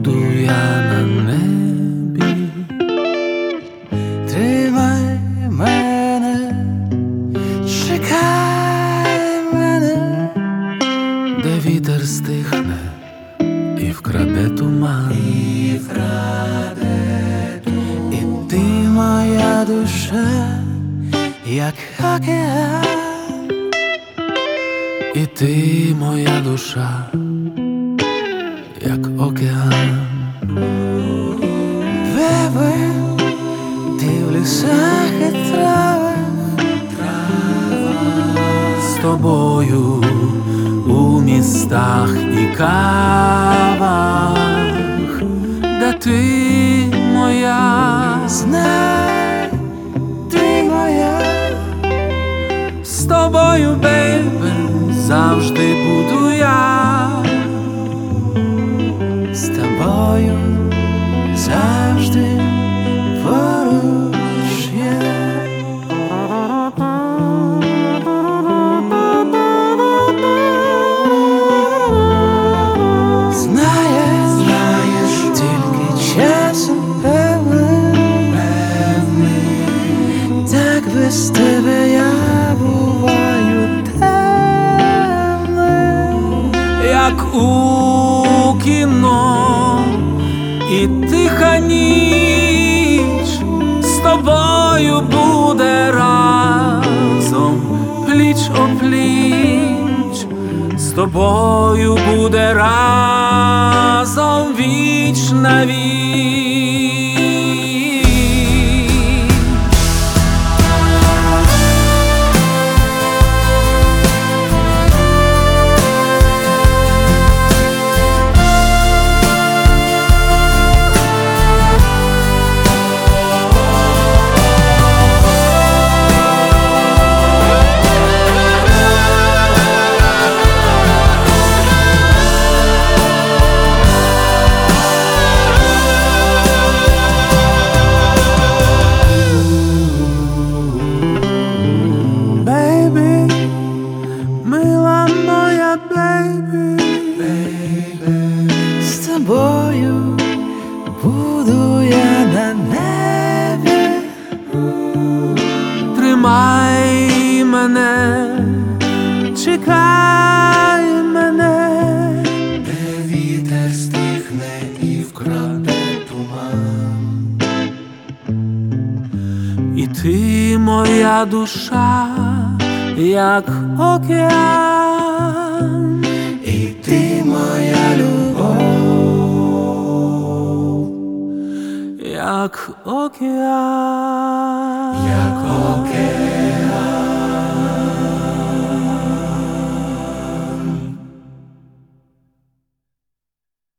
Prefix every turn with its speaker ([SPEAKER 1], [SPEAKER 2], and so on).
[SPEAKER 1] буду я на небі. Тримай мене, чекай мене, де вітер стихне і вкраде туман. І ти моя душа, як океан. І ти моя душа, як океан. Бебе, ти в лісах і травах, з тобою у містах і кавах, де ти моя, знай, ти моя. З тобою, бейбе, завжди буду я. З тобою завжди поруч я. Знаєш, тільки часом певний, так без тебе я буваю темним, як у кіно, і тиха ніч з тобою буде разом, пліч-о-пліч, з тобою буде разом віч на віч. З тобою буду я на небі. Тримай мене, чекай мене, де вітер стихне і вкраде туман. І ти моя душа, як океан. І ти моя любов, як океан.